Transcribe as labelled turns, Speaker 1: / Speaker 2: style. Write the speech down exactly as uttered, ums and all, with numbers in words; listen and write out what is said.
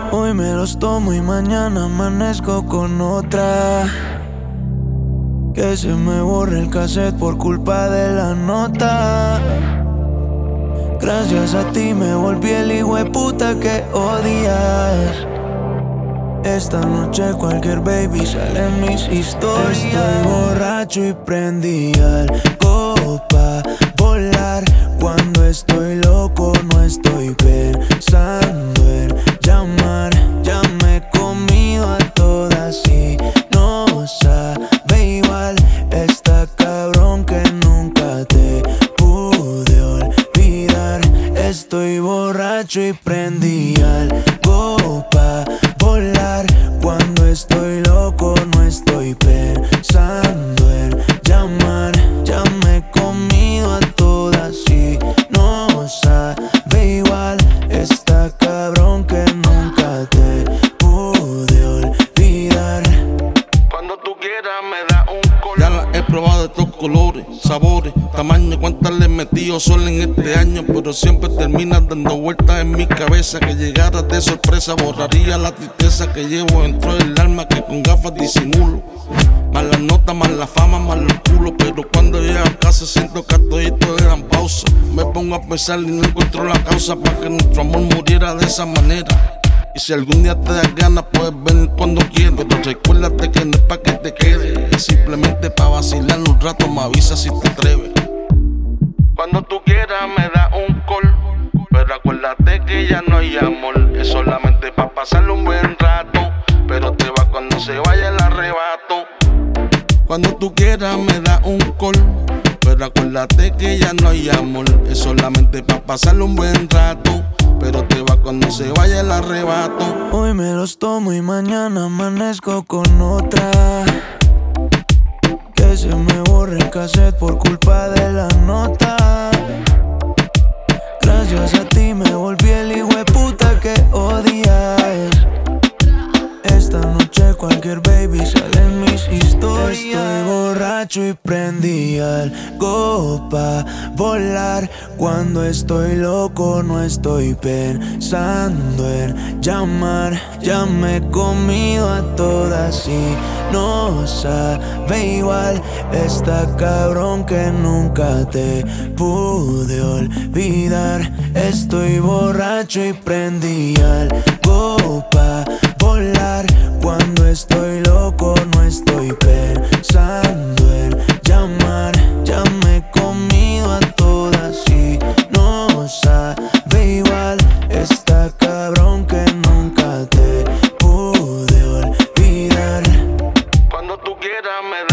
Speaker 1: Hoy me los tomo y mañana amanezco con otra. Que se me borre el cassette por culpa de la nota. Gracias a ti me volví el hijueputa que odias. Esta noche cualquier baby sale en mis historias. Estoy borracho y prendí algo pa' volar. Cuando estoy loco no estoy pensando en llamar. Ya me he comido a todas y no sabe igual. Está cabrón que nunca te pude olvidar. Estoy borracho y prendí algo pa' volar. Cuando estoy loco no estoy pensando en llamar. Ya me he comido a todas y no sabe igual. Está cabrón que nunca te pude olvidar.
Speaker 2: Cuando tú quieras me da un color. Ya la he probado de todos colores, sabores, tamaños. Cuántas le he metido solo en este año, pero siempre terminas dando vueltas en mi cabeza. Que llegaras de sorpresa borraría la tristeza que llevo dentro del alma, que con gafas disimulo. Más las notas, más la fama, más los culos. Pero cuando llego a casa siento que todito eran pausa. Me pongo a pensar y no encuentro la causa para que nuestro amor muriera de esa manera. Y si algún día te das ganas puedes venir cuando quieras, pero recuérdate que no es pa' que te quedes, es simplemente pa' vacilar un rato. Me avisa si te atreves. Cuando tú quieras me da un call, pero acuérdate que ya no hay amor. Es solamente pa' pasarle un buen rato, pero te va cuando se vaya el arrebato. Cuando tú quieras me da un call, pero acuérdate que ya no hay amor. Es solamente pa' pasarle un buen rato, pero te va cuando se vaya el arrebato.
Speaker 1: Hoy me los tomo y mañana amanezco con otra. Que se me borre el cassette por culpa de la nota. Gracias a ti me volví el hijueputa que odias. Esta noche cualquier baby sale en mis historias. Estoy borracho y prendí algo pa' volar. Cuando estoy loco no estoy pensando en llamar. Ya me he comido a todas y no sabe igual. Está cabrón que nunca te pude olvidar. Estoy borracho y prendí algo pa' volar. Cuando estoy loco no estoy pensando en llamar. Ya me he comido a todas y no sabe igual. Está cabrón que nunca te pude olvidar.
Speaker 2: Cuando tú quieras me